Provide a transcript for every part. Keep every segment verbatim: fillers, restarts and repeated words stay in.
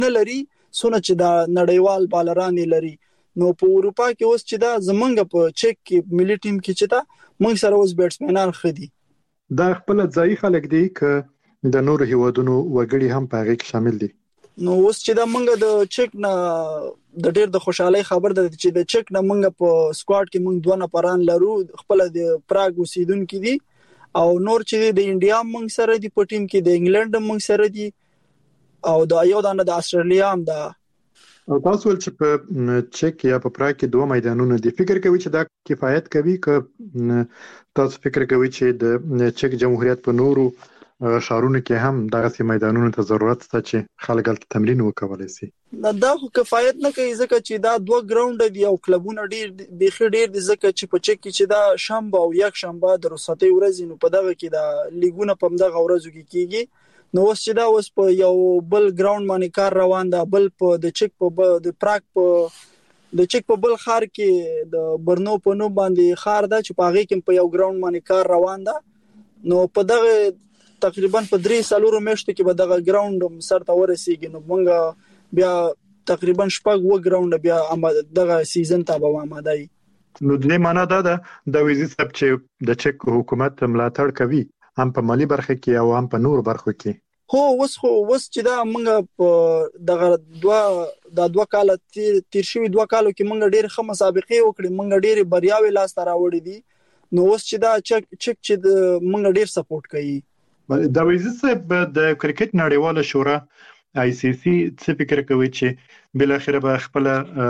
نه لري سونه چې دا نړیوال بالران لري. نو په اروپا کې اوس چې دا زمونږ په چک کې ملي ټیم کې چې دا موږ سره اوس بیټسمنان خدي دا خپل ځای خلک دي ک د نور هیوادونو وګړي هم په هغه کې شامل دي. نو اوس چې دا موږ د چک نه د ډېر د خوشحالي خبر ده چې د چک نه موږ په سکواډ کې موږ دوه نفران لرو خپل د پراګ اوسیدونکو دي او نور چې د انډیا موږ سره دي په ټیم کې د انګلند موږ سره دي او د یو دانه د استرالیا هم ده. او تاسو ول چې په چک یا په پراګ کې دوه میدانونه دي فکر کوي چې دا کفایت کوي ک تاسو فکر کوي چې د چک جمهوریت په نورو شهرونو کې هم دغه میدانونو ته ضرورت شته چې خلک هلته تمرین وکولای شي؟ دا خو کفایت نه کوي ځکه چې دا دوه ګراوند دي او کلبونه ډیر بيخي ډیر دي ځکه چې په چک کې چې دا شنبه او یک شنبه د رخصتۍ ورځې نو په دغه کې دا لیګونه په دغه ورځو کې کیږي. نو اوس چې دا اوس په یو بل ګراوند باندې کار روان ده بل په د چک په د پراګ په د چک په بل خار کې د برنو په نو باندې خار ده چې په هغه کې په یو ګراوند باندې کار روان ده. نو په دغه تقریبا په درې سالورو میاشتو کې به دغه ګراوند سر ته ورسیږي. نو موږ بیا تقریبا شپږ و ګراوند بیا دغه سیزن ته به آماده یو. نو د دې معنی دا ده د ویزي سب چې د چک حکومت ملاتړ کوي هم په مالی برخه کې او هم په نور برخو کې. هو اوس خو اوس چې دا موږ په دغه دوه د دوه کال تیر تیر شوی دوه کالو کې موږ ډېر ښه مسابقې وکړې موږ ډېر بریاوي لاس ته راوړې دي. نو اوس چې دا چک چک چې موږ ډېر سپورټ کوي. د ویزي سب د کرکټ نړیواله شورا آی سی سی څه فکر کوي چې بل اخر به خپل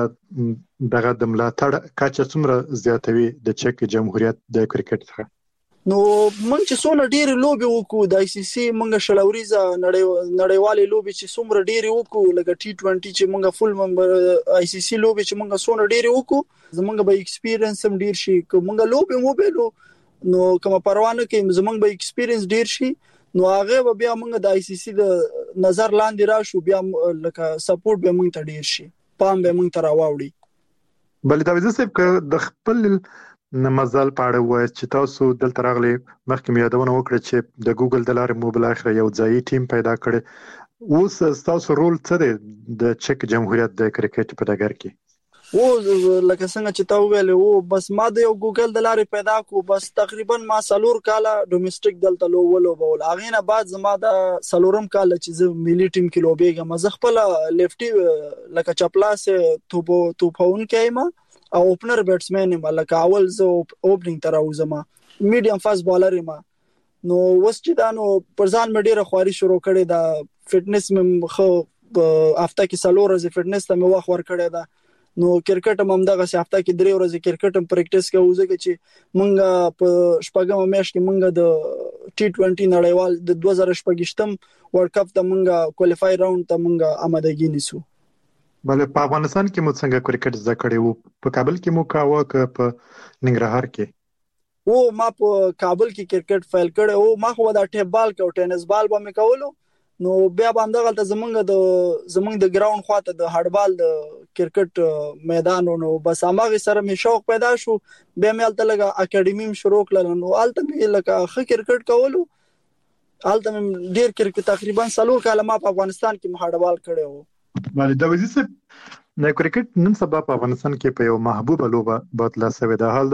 دغه د ملاتړ کچه څومره زیاتوي د چک جمهوریت د کرکټ څخه؟ نو موږ چې څونه ډېر لوبي وکړو د آی سی سی موږ شلوريزه نړیوالې لوبي چې څومره ډېر وکړو لکه ټي ټوئنټي چې موږ فل ممبر آی سی سی لوبي چې موږ څونه ډېر وکړو زموږ به ایکسپیرینس هم ډېر شي که موږ لوبي مو بیلو نو کوم پروانه کې زموږ به ایکسپیرینس ډېر شي نو هغه بیا موږ د آی سی سی د نظر لاندې راشو بیا لکه سپورټ به موږ ته ډېر شي پام به موږ ته راوړي. بل دا وځي چې د خپل نمازل پاړه وای چې تاسو دلته راغلي مخکې مې یادونه وکړه چې د ګوګل د لارې مو بل اخر یو ځای ټیم پیدا کړي اوس تاسو رول څه دی د چک جمهوریت د کرکټ په ډګر کې؟ او لکه څنګه چې تا ویل او بس ما د یو ګوګل د لارې پیدا کو بس تقریبا ما سلور کاله ډومېسټک دلته لو ولو بول اغه نه بعد زما د سلورم کال چې زه ملي ټیم کې لوبېږم زه خپل لیفټي لکه چپلاس توپو توپون کېما او اوپنر بیټسمن ما لکه اول زه اوپننګ تر اوزما میډیم فاست بالر ما نو وس چې دا نو پرځان مې ډیره خواري شروع کړې دا فټنس مې خو هفته کې سلور ورځې فټنس ته مې وخت ور کړې دا نو کرکټ هم دغه هفته کې درې ورځې کرکټ هم پریکټیس کوو ځکه چې مونږ په شپږم میاشت کې مونږ د ټي ټوئنټي نړیوال د دوه زره شپږشتم ورلد کپ ته مونږ کوالیفای راوند ته مونږ آمادګي نیسو. بل په افغانستان کې مو څنګه کرکټ زده کړی وو؟ په کابل کې مو کاوه که په ننګرهار کې؟ او ما په کابل کې کرکټ فایل کړی او ما خو دا ټیپ بال کو ټینس بال به مې کولو نو بیا باندې غلطه زمونږ د زمونږ د ګراوند خواته د هډبال د کرکټ میدان نو بس هغه سره مې شوق پیدا شو بیا مې الته لګه اکیډمي شروع کړل نو الته مې لکه خ کرکټ کولو الته مې ډیر کرکټ تقریبا سلور کاله ما په افغانستان کې هډبال کړی وو. بله دا وځي چې د کرکټ نن سبا په افغانستان کې په یو محبوبه لوبه بدله شوې ده. حال دا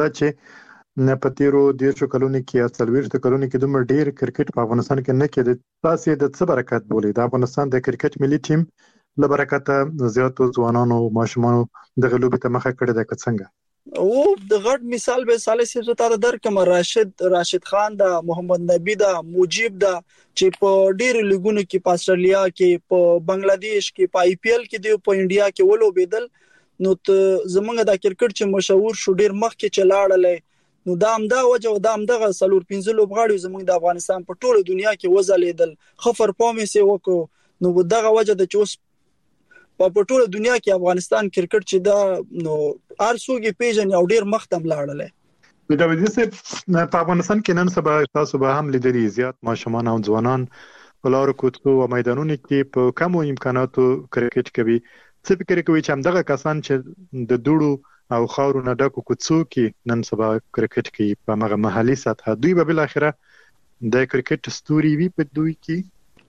چې نه پتیرو دیرشو کلونو کې یا څلوېښتو کلونو کې دومره ډیر کرکټ په افغانستان کې نه کېده. تاسو د څه برکت بولئ د افغانستان د کرکټ ملي ټیم له برکته زیاتو ځوانانو ماشومانو دغه لوبې ته مخه کړې ده که څنګه؟ او د غټ مثال به صالح صاحب ته درکم راشد راشد خان دا محمد نبی دا مجيب دا چې په ډېر لیګونو کې په استرالیا کې په بنگلاديش کې په آی پی ایل کې دی په انډیا کې ولوبېدل نو زمونږ د کرکټ چې مشهور شو ډېر مخ کې چلاړل نو دا هم دا وجه دا هم دغه سلور پنځه لوبغاړي زمونږ د افغانستان په ټوله دنیا کې وځلیدل خفر پومې سي وکړو نو دغه وجه د چوس په ټوله دنیا کې افغانستان کرکټ چې دا نو ارسوګي پیژن یو ډیر مختم لاړل. دا وځي چې په افغانستان کې نن سبا تاسو به هم لیدلي زیات ماشومان او ځوانان په لارو کوڅو او میدانونو کې په کمو امکاناتو کرکټ کوي. څه فکر کوي چې همدغه کسان چې د دوړو او خاورو نه ډکو کوڅو کې نن سبا کرکټ کوي په هغه محلي سطح دوی به بل اخره د کرکټ ستوري وي په دوی کې؟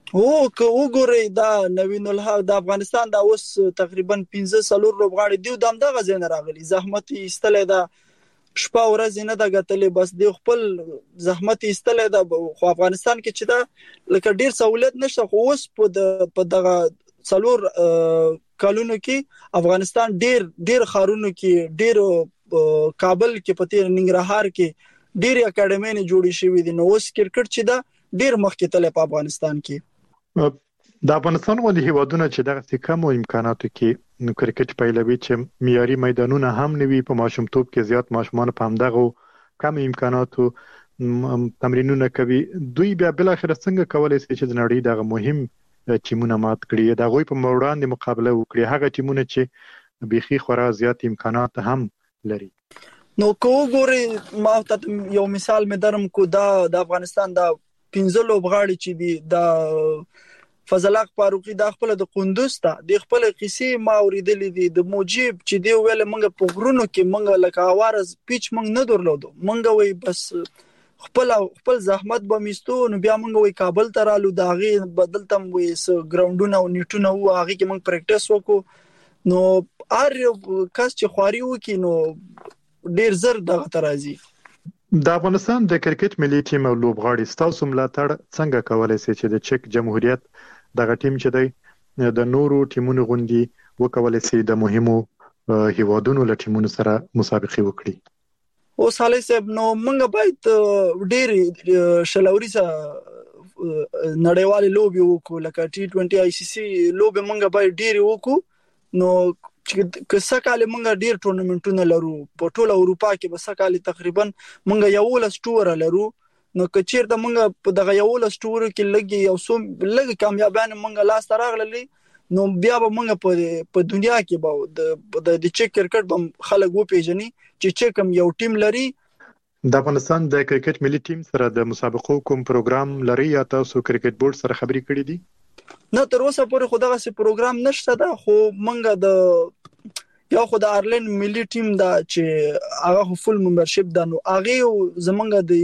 او که وګورئ دا نوین الحق د افغانستان دا اوس تقریبا پنځه سلور لوبغاړي دیو دم دغه ځای نه راغلي، زحمت ایستلې ده، شپه ورځ نه ده ګټلې، بس دی خپل زحمت ایستلې ده. خو افغانستان کې چې دا لکه ډیر سہولت نشته، خو اوس په په دغه سلور کالونو کې افغانستان ډیر ډیر خارونو کې، ډیر کابل کې، پته ننګرهار کې ډیر اکیډمي جوړې شوې دي. نو اوس کرکټ چې دا ډیر مخکې تللی په افغانستان کې. د افغانستان ولې هیوادونه چې دغه کم امکاناتو کې کرکټ پیلوي چې معیاري میدانونه هم نوي، په ماشومتوب کې زیات ماشومان په همدغه کم امکاناتو تمرینونه کوي، دوی بیا بل اخر څنګه کولای شي چې د نړۍ دغه مهم ټیمونه مات کړي، د غوي په وړاندې مقابله وکړي، هغه ټیمونه چې بيخي خورا زیات امکانات هم لري. نو کو ګوري ما ته یو مثال مې درم کو، دا د افغانستان دا پنځه لوبغاړي چې دي، دا فضل حق فاروقي د خپل د قندوز ته د خپل قصې ما اوریدلې دي، د موجب چې دی ویل منګه په غرونو کې منګه لکه اوارز پیچ منګ نه درلودو، منګه وای بس خپل خپل زحمت به میستو. نو بیا منګه وای کابل ته رالو، دا غي بدلتم وای س ګراوندونه او نیټونه و هغه کې منګ پریکټیس وکړو. نو ار کس چې خواري وکي نو ډیر زر دغه ترازی. د افغانستان د کرکټ ملي ټیم او لوبغاړي ستاسو ملاتړ څنګه کولای شي چې د چک جمهوریت دغه ټیم چې دی د نورو ټیمونو غوندي وکولای شي د مهمو هیوادونو له ټیمونو سره مسابقه وکړي؟ او صالح صاحب نو موږ باید ډېر شلوري سره نړیوال لوبي وکړو، لکه ټي ټوئنټي آی سی سی لوبي موږ باید ډېر وکړو. نو که سکهاله موږ ډیر ټورنمنټونه لرو په ټوله اروپا کې، به سکهاله تقریبا موږ یو لس ټور لرو. نو که چیرته موږ په دغه یو لس ټور کې لګي یو سو لګي کامیابانه موږ لاس راغلي، نو بیا به موږ په په دنیا کې به د د چک کرکټ به خلک و پیژني چې چکم یو ټیم لري. د افغانستان د کرکټ ملي ټیم سره د مسابقو کوم پروګرام لري یا تاسو کرکټ بورډ سره خبرې کړې دي؟ نه تر اوسه پورې خو دغه سي پروګرام نشته ده، خو منګه د یو خو د آیرلند ملي ټیم دا چې هغه فل ممبرشپ ده، نو هغه زمونږ د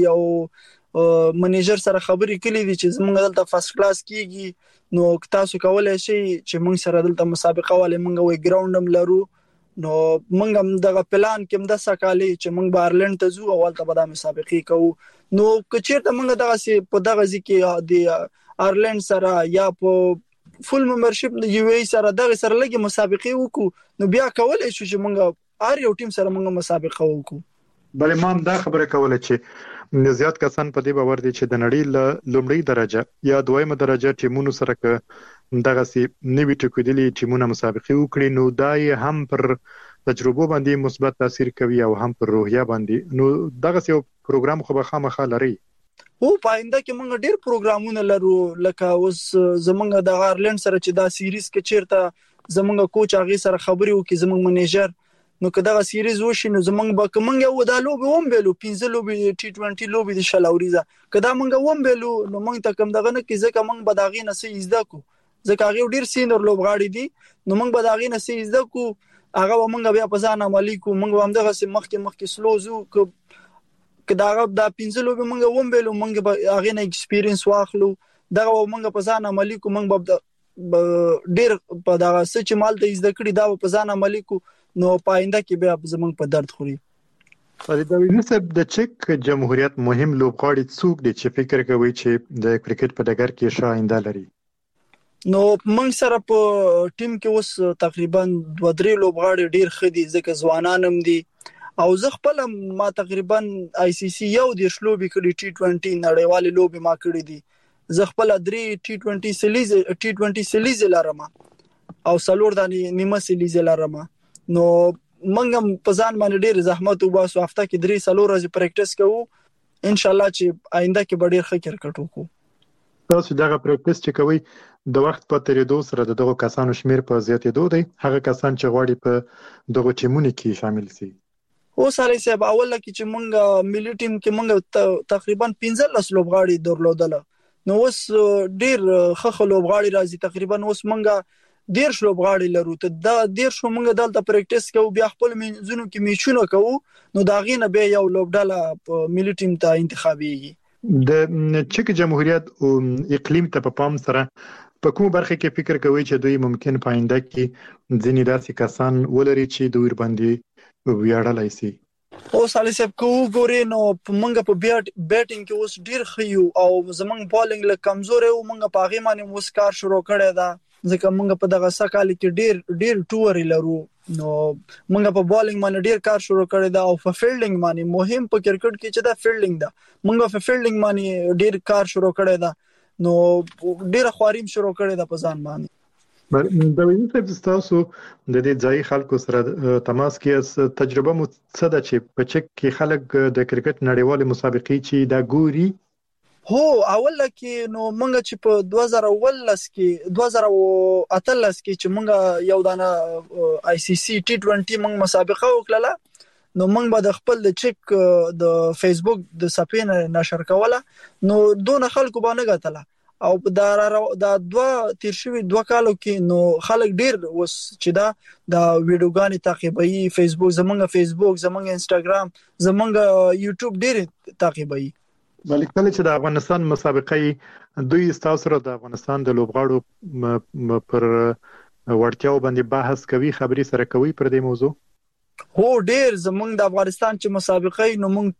یو منیجر سره خبرې کړې دي چې زمونږ دلته فرست کلاس کیږي، نو تاسو کولای شئ چې موږ سره دلته مسابقه والے موږ وی ګراوندم لرو. نو موږ هم دغه پلان کې هم د سکالي چې موږ به آیرلند ته ځو او ولته به د مسابقې کوو. نو کچېرته موږ دغه سي په دغه ځکه د آیرلند سره یا په فل ممبرشپ د یو ای سره دغه سره لګي مسابقه وکړو، نو بیا کولای شو چې موږ ار یو ټیم سره موږ مسابقه وکړو. بلې ما دا خبره کوله چې زیات کسان په دې باور دي چې د نړۍ له لومړی درجه یا دویمه درجه ټیمونو سره ک دغه سي نوی ټکودلي ټیمونه مسابقه وکړي، نو دای هم پر تجربه باندې مثبت تاثیر کوي او هم پر روحیه باندې. نو دغه سي پروګرام خو به خامخا لري. او پاینده کې موږ ډیر پروګرامونه لرو، لکه اوس زمونږ د آیرلند سره چې دا سیریز کې چیرته زمونږ کوچ هغه سره خبرې وکړي زمونږ منیجر، نو که دا سیریز وشي نو زمونږ به کومنګ یو د لوبي ووم بیلو پنځه لوبي ټي ټوئنټي لوبي د شلاوريزه که دا موږ ووم بیلو نو موږ ته کوم دغه نه کې ځکه موږ به داغې نه سي زده کو، ځکه هغه ډیر سینر لوبغاړي دي، نو موږ به داغې نه سي زده کو، هغه موږ بیا په ځان عملی کو، موږ هم دغه سم مخکې مخکې سلوزو ک که دا غو دا پنځه لوبي موږ ووم بیلو موږ به هغه نه ایکسپیرینس واخلو، دغه موږ په ځان عملی کو، موږ به ډیر په دغه سچ مال ته زده کړی دا په ځان عملی کو، نو پاینده کې بیا زمونږ په درد خوري. فرید داوود صاحب د چک جمهوریت مهم لوبغاړي څوک دي چې فکر کوي چې د کرکټ په ډګر کې ښه آینده لري؟ نو موږ سره په ټیم کې اوس تقریبا دوه درې لوبغاړي ډیر ښه دي، ځکه ځوانان هم دي او زه خپل ما تقریبا آی سی سی یو د شلوبي کړي ټي ټوئنټي نړیوال لوبي ما کړي دي، زه خپل درې ټي ټوئنټي سیریز ټي ټوئنټي سیریز لرم او څلور د نیمه سیریز لرم، نو منګم په ځان باندې ډیر زحمت وباسو، هفته کې درې څلور ورځې پریکټیس کوو، ان شاء الله چې آینده کې به ډیر ښه کرکټ وکړو. تاسو دغه پریکټیس چې کوي د وخت په تیریدو سره دغه کسانو شمیر په زیاتېدو دی، هغه کسان چې غواړي په دغه ټیمونو کې شامل شي؟ او صالح صاحب اول کې چې مونږ ملي ټیم کې مونږ تقریبا پنځه لس لوبغاړي درلودل، نو اوس ډیر ښه لوبغاړي راځي، تقریبا اوس مونږ ډیر لوبغاړي لرو، ته دا ډیر شو مونږ دلته پریکټیس کوو، بیا خپل منځونو کې میچونه کوو، نو دا غینه به یو لوبډاله ملي ټیم ته انتخابيږي، د چک جمهوریت او اقلیم ته په پام سره په کوم برخه کې فکر کوي چې دوی ممکن پاینده کې ځینې داسې کسان ولري چې دوی باندې ویاړلای شي؟ او سالي صاحب کو ګوري نو موږ په بیټ بیټینګ کې اوس ډیر خيو او زمنګ بالینګ له کمزوري او موږ په هغه باندې اوس کار شروع کړی دا ځکه موږ په دغه سکهال کې ډیر ډیر ټور لرو نو موږ په بالینګ باندې ډیر کار شروع کړی دا او په فیلډینګ باندې مهم په کرکټ کې چې دا فیلډینګ دا موږ په فیلډینګ باندې ډیر کار شروع کړی دا نو ډیر خواریم شروع کړی دا په ځان باندې. د ویني صاحب تاسو د دې ځای خلکو سره تماس کې تجربه مو څه ده چې په چک کې خلک د کرکټ نړیوالې مسابقې چې دا ګوري؟ هو اول کې نو مونږ چې په دوه زره ولس کې دوه زره اتلس کې چې مونږ یو دانه آی سی سی ټي ټوئنټي مونږ مسابقه وکړه نو مونږ به د خپل د چک د فیسبوک د صفحې نشر کوله نو دون خلکو باندې غتله او دا دا دوه تیر شوی دوه کالو کې نو خلک ډیر وس چې دا د ویډیوګانی تعقیبوي فیسبوک زمونږ فیسبوک زمونږ انستګرام زمونږ یوټیوب ډیر تعقیبوي. بلکې کله چې د افغانستان مسابقې دوی تاسو سره د افغانستان د لوبغاړو پر وړتیاو باندې بحث کوي خبري سره کوي پر دې موضوع؟ هو ډیر زمونږ د افغانستان چې مسابقې نو مونږ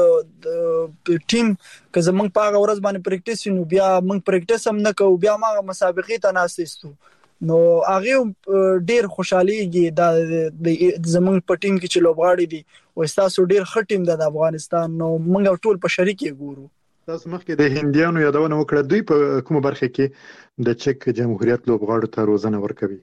ټول ټیم که زمونږ په هغه ورځ باندې پریکټیس نو بیا مونږ پریکټیس هم نه کوو بیا ما مسابقې ته ناستو نو هغه ډیر خوشاليږي د زمونږ په ټیم کې چې لوبغاړي دي او تاسو ډیر ښه ټیم د افغانستان نو مونږ ټول په شریک ګورو. تاسو مخکې د هندیانو یادونه وکړه دوی په کومه برخه کې د چک جمهوریت لوبغاړو ته روزنه ورکوي؟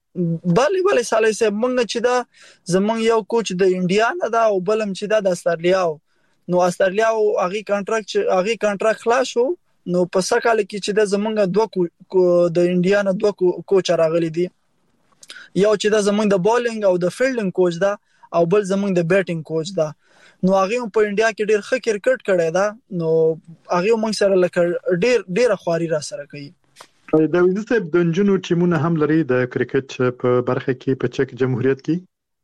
بله بله سالي صاحب مونږ چې دا زمونږ یو کوچ د انډیا نه دا او بلم چې دا د استرالیا نو استرالیا او هغه کانټراکټ هغه کانټراکټ خلاص شو نو په سکهال کې چې د زمونږ دوه د انډیا نه دوه کوچ راغلي دي یو چې دا زمونږ د بالینګ او د فیلډینګ کوچ دا او بل زمونږ د بیټینګ کوچ دا نو هغه په انډیا کې ډیر ښه کرکټ کړی دا نو هغه موږ سره لکه ډیر ډیر خواري را سره کوي. دا ویني صاحب د جنونو ټیمونه هم لري د کرکټ په برخه کې په چک جمهوریت کې؟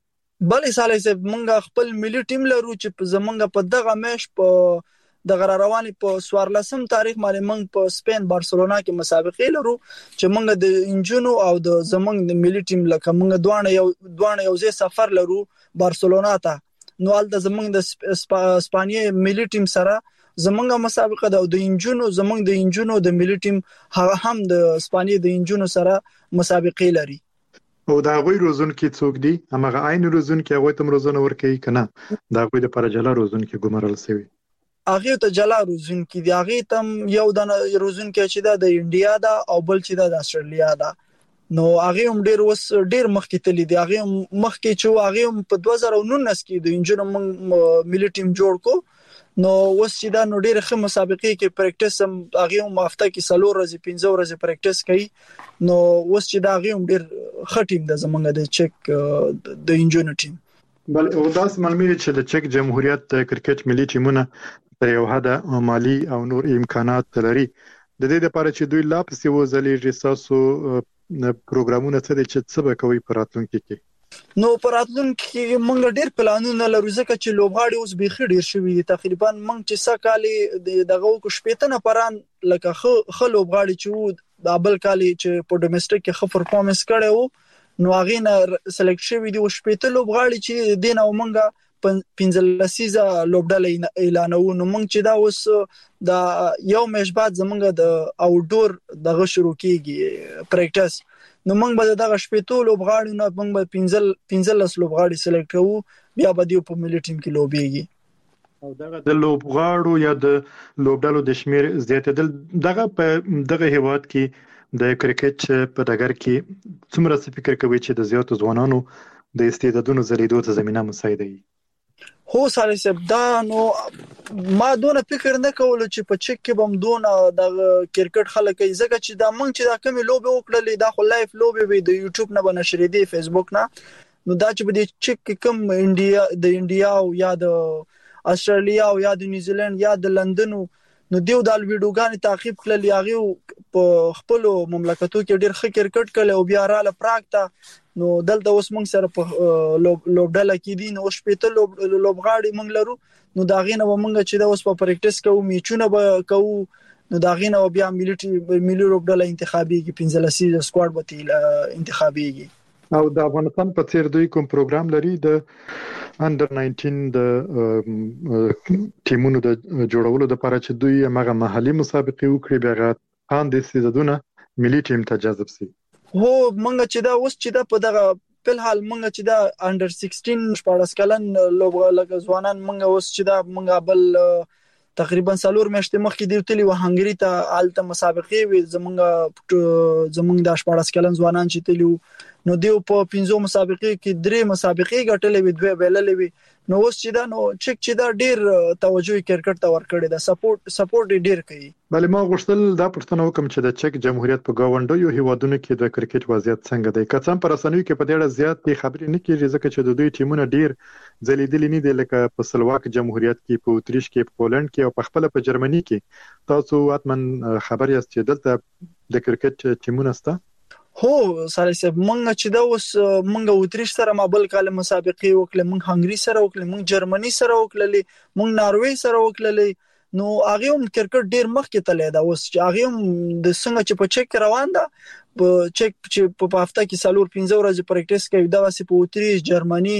بلې سالي صاحب موږ خپل ملي ټیم لرو چې زمونږ په دغه میش په د غرارواني په سوارلسم تاریخ باندې موږ په سپین بارسلونا کې مسابقې لرو چې موږ د انجونو او د زمونږ د ملي ټیم لکه موږ دوه یو دوه یو ځای سفر لرو بارسلونا ته نو ال د زمونږ د اسپانیې ملي ټیم سره زمونږه مسابقه ده او د انجونو زمونږ د انجونو د ملي ټیم هغه هم د اسپانیې د انجونو سره مسابقې لري. او دا غوي روزون کې څوک دي هغه عین روزون کې هغه تم روزونه ورکوي کنه دا غوي د پرجلا روزون کې ګمرل سوي هغه ته جلا روزون کې دی هغه تم یو د روزون کې چې دا د انډیا دا او بل چې دا د استرالیا دا نو هغه هم ډیر وس ډیر مخکې تللی دی هغه مخکې چې هغه په دوه زره نولس کې د انجونو ملي ټیم جوړ کو نو وس چې دا نو ډېر ښه مسابقې کې پریکټیس هم هغه هم هفته کې څلور ورځې پنځه ورځې پریکټیس کوي نو وس چې دا هغه هم ډېر ښه ټیم د زمونږ د چک د انجونو ټیم. بل او داس معلومه چې د چک جمهوریت کرکټ ملي ټیمونه تر یو حد مالی او نور امکانات لري د دې لپاره چې دوی لا پسې وځلې تاسو پروګرامونه څه دي چې څه به کوي په راتلونکي کې؟ نو پراتلونکو کې موږ ډیر پلانونه لرو ځکه چې لوبغاړي اوس به ډیر شوي تقریبا موږ چې سکهالي دغه کو شپېته نفران لکه خو لوبغاړي چې د بل کالي چې په ډومېسټک کې خو پرفورمنس کړي وو نو هغه نه سلیکټ شوی دی او شپېته لوبغاړي چې دین او موږ پنځلسیزه لوبډله اعلانو نو موږ چې دا اوس د یو میش بعد زمونږ د اوټډور دغه شروع کیږي پریکټیس نو موږ به دغه شپېتو لوبغاړي نه موږ به پنځل پنځلس لوبغاړي سلیکټ کوو بیا به دیو په ملي ټیم کې لوبېږي او دغه د لوبغاړو یا د لوبډلو د شمیر زیاتېدل دغه په دغه هیواد کې د کرکټ په ډګر کې څومره فکر کوي چې د زیاتو ځوانانو د استعدادونو زلیدو ته زمينه مساعده وي؟ هو سالي صاحب دا نو ما دونه فکر نه کول چې په چک کې بم دونه د کرکټ خلک ځکه چې دا مونږ چې دا کمی لوبه وکړلې دا خو لایف لوبه وي د یوټیوب نه بنشرې دي فیسبوک نه نو دا چې په دې چک کې کم انډیا د انډیا او یا د استرالیا او یا د نیوزیلند یا د لندن نو دیو د ویډیوګان تعقیب کړل یاغي په خپل مملکتو کې ډېر ښه کرکټ کړي او بیا رااله پراکټه نو دلته اوس موږ سره په لوبډله کې دي نو شپېته لوبغاړي موږ لرو نو دا غینه ومنګه چې دا اوس په پریکټیس کوو میچونه به کوو نو دا غینه بیا ملي ملي روبډل انتخابي کې پنځلسي سکواډ به انتخابيږي او د افغانستان په څیر دوی کوم پروګرام لري د انډر ناینټین د ټیمونو د جوړولو لپاره چې دوی هغه محلي مسابقې وکړي بیا ان د سیزدونه ملي ټیم ته جذب شي هو منګه چې دا اوس چې دا په دغه په حال منګه چې دا انډر سیکسټین شپږ کلن لوبغاړي ځوانان منګه اوس چې دا منګه بل تقریبا سالور میاشتې مخکې دی تلی و هنګری ته آلته مسابقې وي زمونږ زمونږ د شپږ کلن ځوانان چې تلی نو دیو په پنځو مسابقې کې درې مسابقې ګټلې وي دوه بیللې وي نو اوس چې دا نو چک چې دا ډیر توجه کرکټ ته ورکړي دا سپورټ سپورټ ډیر کوي بل ما غوښتل دا پښتنه وکم چې د چک جمهوریت په گاونډیو هیوادونو کې د کرکټ وضعیت څنګه دی که څم پر رسنیو کې په ډېر زیات خبرې نه کیږي ځکه چې د دوی ټیمونه ډیر ځلیدلې نه دي لکه په سلواک جمهوریت کې په اتریش کې په پولند کې او په خپل په جرمني کې تاسو اتمن خبر یاست چې دلته د کرکټ ټیمونه سته هو سره سب مونږ چې دا اوس مونږ اتریش سره مابل کاله مسابقې وکړه مونږ هنګری سره وکړه مونږ جرمني سره وکړه مونږ ناروې سره وکړه نو هغه هم کرکټ ډیر مخکې تللی دا اوس چې هغه هم د څنګه چې په چک روان ده په چک چې په هفته کې سالور پنځه ورځې پریکټیس کوي دا واسي په اتریش جرمني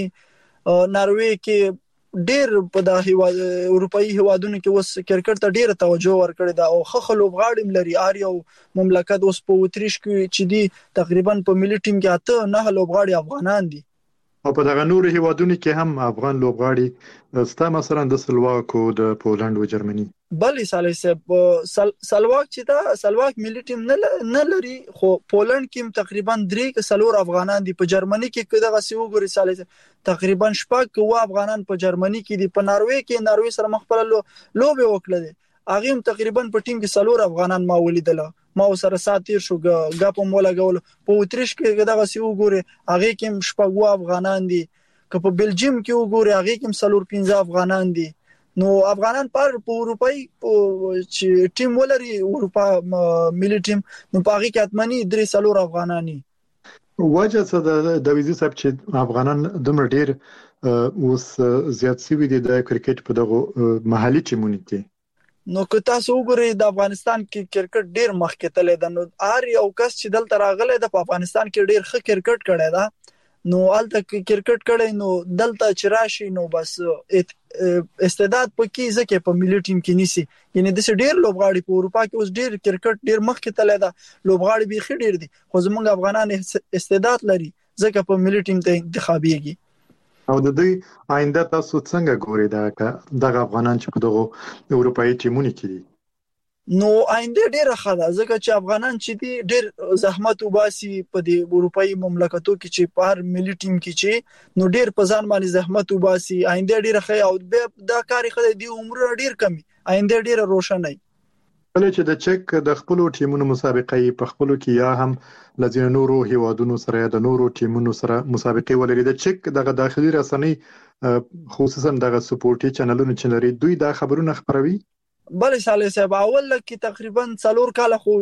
ناروې کې ډیر په د هیواد اروپאי هیوادونو کې اوس کرکټ ته ډیره توجه ورکړي دا او خخ لوبغاړي لري اریو مملکت اوس په اتریش کې چې دی تقریبا په ملي ټیم کې اته نه لوبغاړي افغانان دي او په دغه نور هیوادونو کې هم افغان لوبغاړي ستا مثلا د سلواک او د پولند او جرمني بلې سالي سب سلواک چې دا سلواک ملي ټیم نه نه لري خو پولند کې تقریبا درې سلور افغانان دي په جرمني کې دغه سی وګوري سالي تقریبا شپږ او افغانان په جرمني کې دي په ناروې کې ناروې سره مخبل لوبه وکړه دي اغه تقریبا په ټیم کې سلور افغانان ما ولیدل ما سره ساتیر شو غاپم ولا غول په اتریش کې دغه سی وګوري اغه کې شپږ افغانان دي که په بلجیم کې وګوري اغه کې سلور پنځه افغانان دي نو افغانان پر په اروپאי چې ټیم ولري اروپا ملي ټیم نو پاغي کې اتمنی درې سلور افغانانی وجه څه د ویزي صاحب چې افغانان دومره ډیر اوس زیات سوي دي د کرکټ په دغه محلي ټیمونو کې نو که تاسو وګورئ د افغانستان کې کرکټ ډیر مخکې تللی دی نو هر یو کس چې دلته راغلی د افغانستان کې ډیر ښه کرکټ کړی دا نو الته کرکټ کړي نو دلته چې راشي نو بس استعداد پکې ځکه په ملي ټیم کې نيسي یعنی د ډیر لوبغاړي په اروپا کې اوس ډیر کرکټ ډیر مخکې تللی دا لوبغاړي به خې ډیر دي خو زمونږ افغانان استعداد لري ځکه په ملي ټیم ته انتخابيږي او د دې آینده تاسو څنګه ګورئ دا دغه افغانان چې په دغه اروپאי ټیمونو کې دي نو آینده ډیره ښه ده ځکه چې افغانان چې دي ډیر زحمت وباسي په دې اروپאי مملکتو کې چې په هر ملي ټیم کې چې نو ډیر په ځان باندې زحمت وباسي آینده ډیره ښه او دا کاری خدای دی عمر ډیر کمی آینده ډیره روښانه کله چې د چک د خپل ټیمونو مسابقې په خپل کې یا هم لزین نورو هیوادونو سره د نورو ټیمونو سره مسابقې ولري د چک دغه داخلي رسنۍ خصوصا دغه سپورټي چینلونو چې لري دوی دا خبرونه خبروي بل سالي صاحب اول کې تقریبا څلور کال خو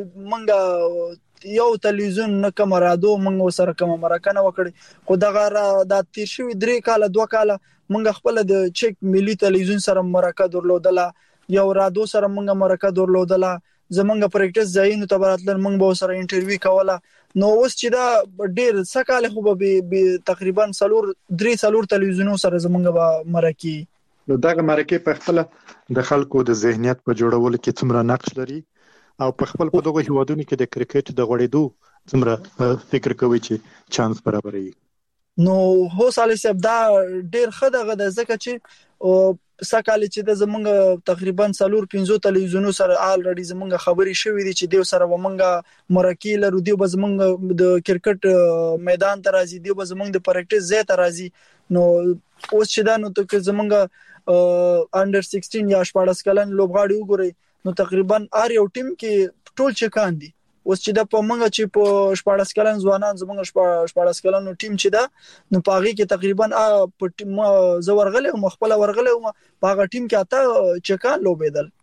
منګه یو تلویزیون نه کوم رادیو منګه سره کوم مرکه وکړي خو دغه د تیر شوی درې کال دوه کال منګه خپل د چک ملي تلویزیون سره مرکه درلودله یو رادیو سره منګه مرکه درلودله زمونږ پریکټیس ځایونو ته براتل منګه به سره انټرویو کوله نو اوس چې دا ډیر سکاله خو به تقریبا څلور درې څلور تلویزیونو سره زمونږ به مرکه نو دغه مرکه په خپل د خلکو د ذهنیت په جوړولو کې څومره نقش لري او په خپل په دغه هیوادونو کې د کرکټ د غوړېدو څومره فکر کوي چې چانس برابري نو هو سالي صاحب دا ډیر ښه دغه د ځکه چې سکاله چې د زمونږ تقریبا څلور پنځه تلویزیونو سره الریډي زمونږ خبري شوې دي چې دیو سره ومنګه مرکه لرو دیو زمونږ د کرکټ میدان ته راځي دیو زمونږ د پریکټیس ځای ته راځي نو اوس چې دا نو ته زمونږ انډر سیکسټین یا شپږ کلن لوبغاړي وګوري نو تقریبا ار یو ټیم کې ټول چکان دي اوس چې دا په منګه چې په شپږ کلن ځوانان زمونږ شپږ کلن ټیم چې دا نو پاغي کې تقریبا په ټیم زورغله او مخبل ورغله او پاغه ټیم کې اته چکان لوبېدل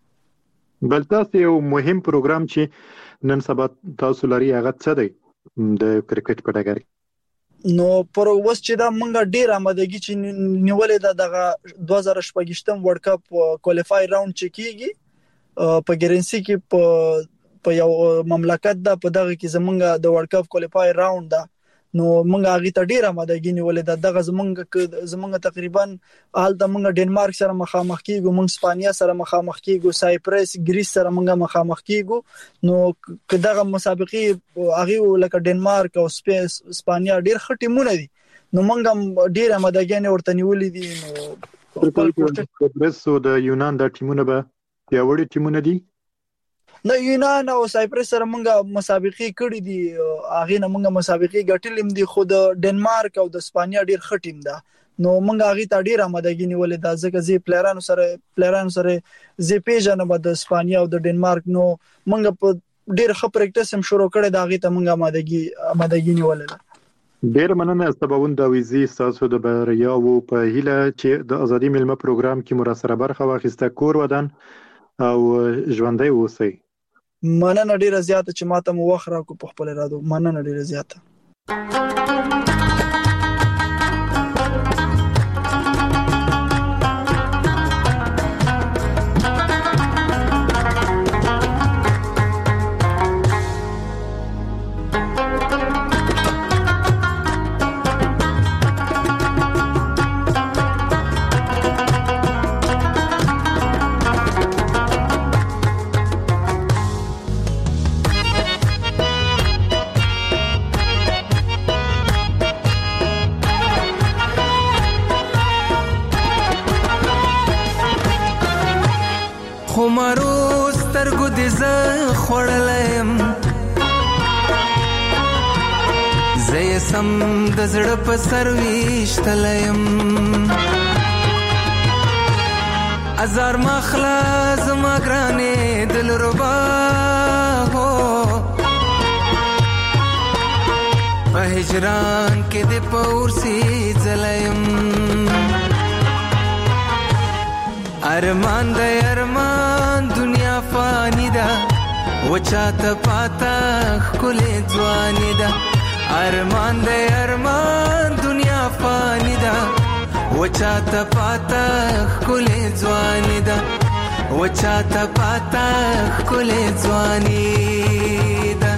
بل تاسو یو مهم پروګرام چې نن سبا تاسو لري هغه څه دی د کرکټ په ډګر نو پر اوس چې دا مونږه ډیر آمادګي چې نیولې ده دغه دوه زره شپږم ورلد کپ کوالیفای راوند چې کیږي په ګرنسي کې په په یو مملکت ده په دغه کې زمونږه د ورلد کپ کوالیفای راوند ده نو مونږه هغه ته ډیر آمادګي نیولې ده دغه زمونږه زمونږه تقریبا حال د مونږه ډنمارک سره مخامخ کیږو مونږ اسپانیا سره مخامخ کیږو سایپرس ګریس سره مونږه مخامخ کیږو نو دغه مسابقې هغه لکه ډنمارک او اسپانیا ډیر ښه ټیمونه دي نو مونږه ډیر آمادګي نه ورته نیولې دي نو سایپرس او د یونان د ټیمونه به پیاوړي ټیمونه دي نه یونان او سایپرس سره مونږه مسابقې کړې دي هغه نه مونږه مسابقې ګټلې دي خو د ډنمارک او د اسپانیا ډیر ښه ټیم ده نو مونږه هغه ته ډیر آمادګي نیولې ده ځکه زی پلیرانو سره پلیرانو سره زی پیژنه د اسپانیا او د ډنمارک نو مونږه په ډیر ښه پریکټیس هم شروع کړې ده هغه ته مونږه آمادګي آمادګي نیولې ده ډیر مننه سباوند د ویزي تاسو د بریا او په هیله چې د ازادي ملمه پروګرام کې مراسله برخه واخیسته کور ودان او ژوندۍ اوسئ مننه ډیره زیاته چې ماته مو وخت راکو په خپل رادو مننه ډیره زیاته خمارو سترګو دې زه خوړلم زه یې سم د زړه په سر ویشتلم ازار مخلا زما ګرانې دلربا هو په هجران کې دې پورسي ځلم ارمان د ارمان دنیا فانی ده وچاته پاتا خلې ځواني ده ارمان د ارمان دنیا فانی ده وچاته پاتا خلې ځواني ده وچاته پاتا خلې ځواني ده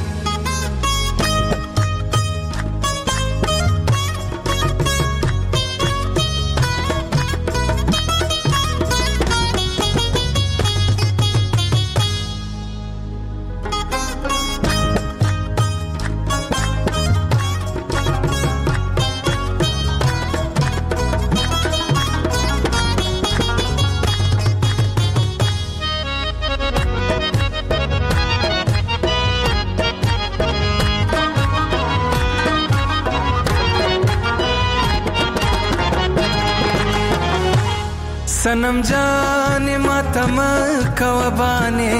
सनम जाने मातम कवबाने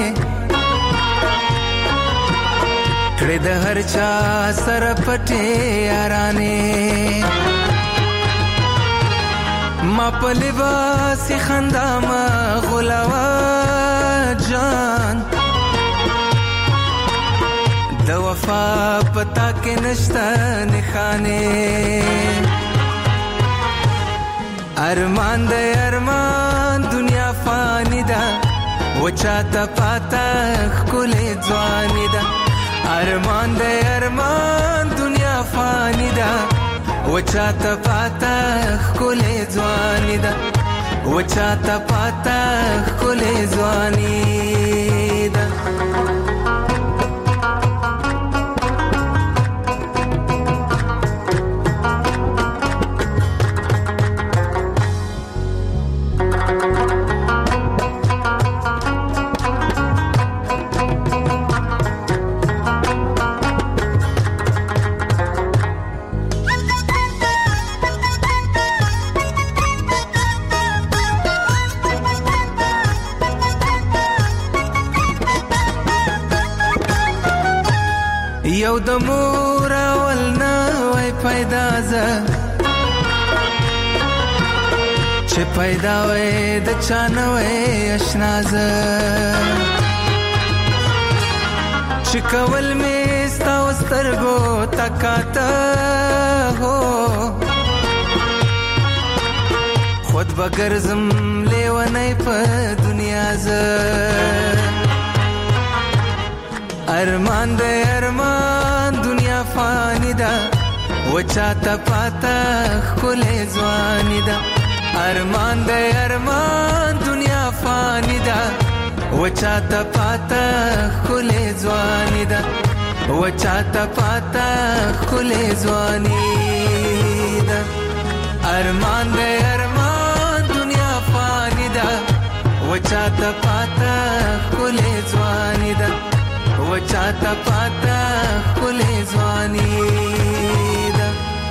कड़े द हर चा सर पटे याराने मा पलिबासी खंदा मा गुलावा जान द वफा पता के नश्ता निखाने ارمان د ارمان دنیا فانی ده وچاته پاتا خلې ځواني ده ارمان د ارمان دنیا فانی ده وچاته پاتا خلې ځواني ده وچاته پاتا خلې ځواني ده یو د مور اول نه وای پیدا ز چې پیدا وای د چانه وای آشنا ز چې کول می ستا سترګو تکاته هو بګرزم لیونی په دنیا ز ارمان د ارمان دنیا فانی ده وچاته پاته خله ځواني ده ارمان د ارمان دنیا فانی ده وچاته پاته خله ځواني ده وچاته پاته خله ځواني ده ارمان د ارمان دنیا فانی ده وچاته پاته خله ځواني ده وچاته پاته خله ځواني ده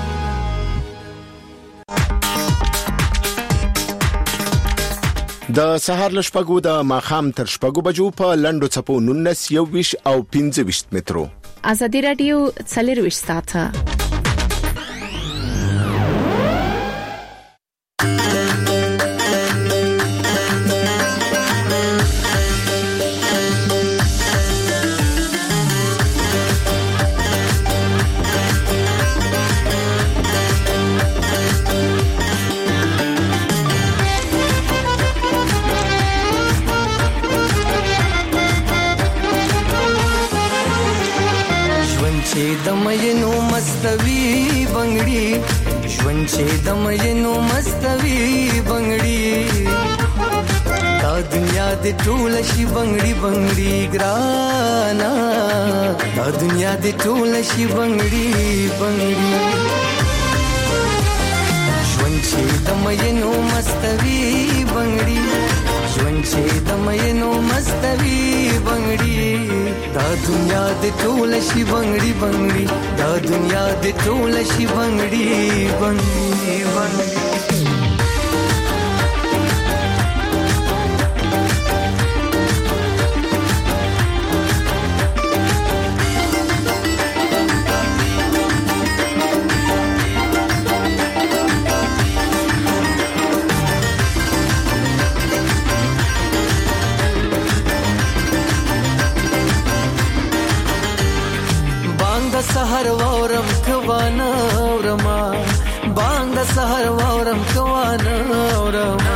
د سهار لشپګو د ماخام تر شپګو بجو په لندو چپو نونس یو ویش او پنځه ویش مترو ازادي رادیو څلور ویش ساعته دمینو مستوی بنگړي ژوند چې دمینو مستوی بنگړي دا دنیا دې ټول شي بنگړي بنگړي ګرانا دا دنیا دې ټول شي بنگړي بنگړي ژوند چې دمینو مستوی بنگړي ژوند چې دمینو مستوی بنگړي دا دنیا دې ټول شي بنگړي بنگړي دا دنیا دې ټول شي بنگړي بنگړي بنگړي سحر وورم کوانا ورما بانگ سحر وورم کوانا ورما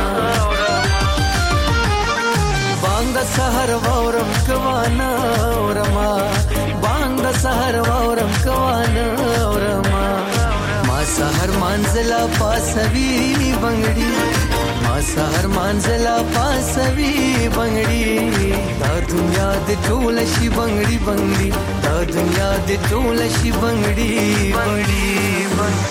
بانگ سحر وورم کوانا ورما بانگ سحر وورم کوانا ورما ما سحر منزلا پاسوی بنگړي ما سحر منزلا پاسوی بنگړي دا دنیا دې ټول شي بنگړي بنگړي دا دنیا دې ټول شي بنگړي بنگړي بنگړي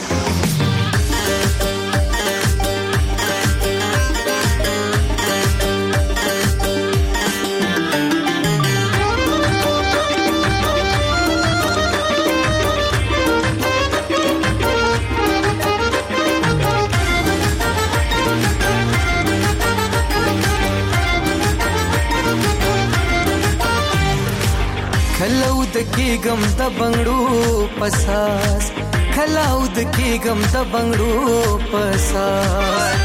کلاود کېګم د بنگړو پساس کلاود کېګم د بنگړو پساس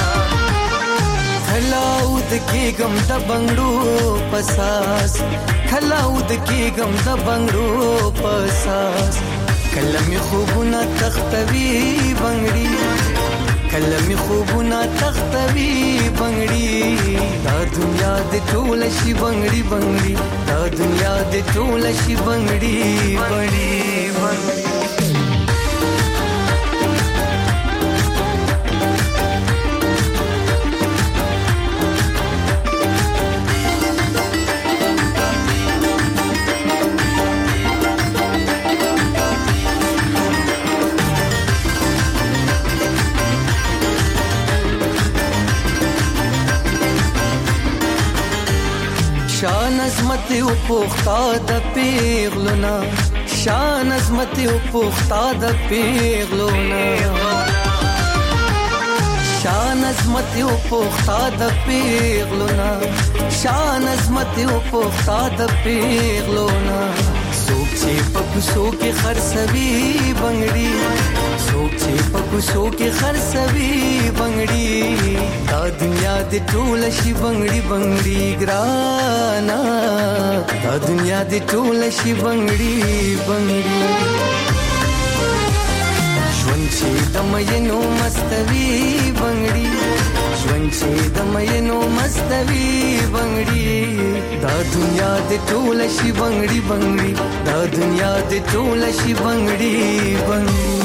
کلاود کېګم د بنگړو پساس کلاود کېګم د بنگړو پساس کلمې خوبونه تختوي بنگړي کلمې خوبونه تختوي بنگړي دا دنیا دې ټول شي بنگړي بنگړي دا دنیا دې ټول شي بنگړي بنگړي بنگړي شان عظمت او پوختا د پیغلونا شان عظمت او پوختا د پیغلونا شان عظمت او پوختا د پیغلونا شان عظمت او پوختا د پیغلونا سوک چې پکوسو کې خرڅوي بنگړي سوک چې پکوسو کې خرڅوي بنگړي دا دنیا دې ټول شي بنگړي بنگړي ګرانا دا دنیا دې ټول شي بنگړي بنگړي ژوند چې دمینو مستوي بنگړي ژوند چې د مینو مستوي بنګړي دا دنیا د ټوله شي بنګړي بنګړي دا دنیا د ټوله شي بنګړي بنګړي